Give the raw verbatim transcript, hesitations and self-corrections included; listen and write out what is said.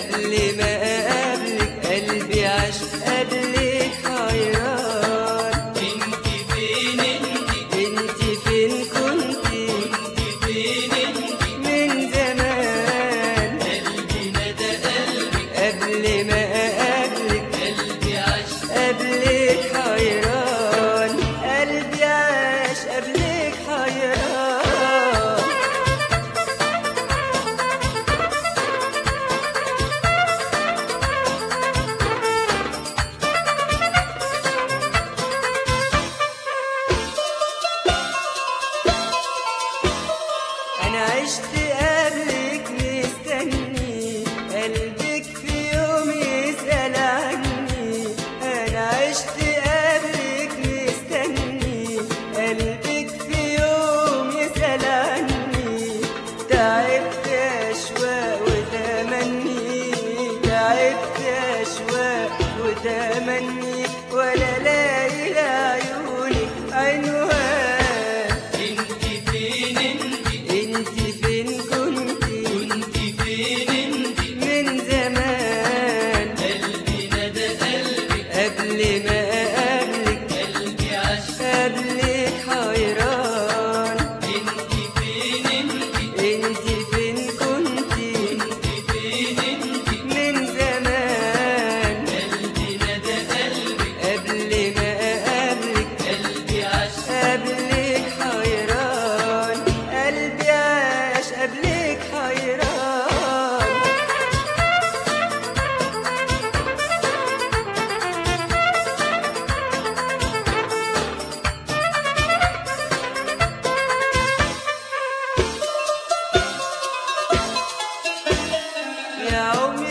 قبل ما اقابلك قلبي عاش قبلك حيران. انت فين انت انت فين كنتي كنت فين انت من زمان؟ قلبي ندى قلبي قبل ما اقابلك قلبي عاش قبلك حيران. قلبي عاش قبلك حيران. أنا عشت قبلك مستني قلبك في يوم يسأل عني. أنا عشت قبلك مستني قلبك في يوم يسأل عني. تعبت أشواق وتمني تعبت أشواق وتمني ولا لاقي لعيونك عنوان. انت فين انت انت فين كنتي كنت فين انت من زمان؟ قلبي ندى قلبي قبل ما اقابلك قلبي عاش قبلك حيران. انت فين انت انت فين كنتي كنت فين انت من زمان؟ قلبي ندى قلبي قبل ما اقابلك قلبي عاش قبلك حيران. قلبي عاش قبلك حيران. يا عمري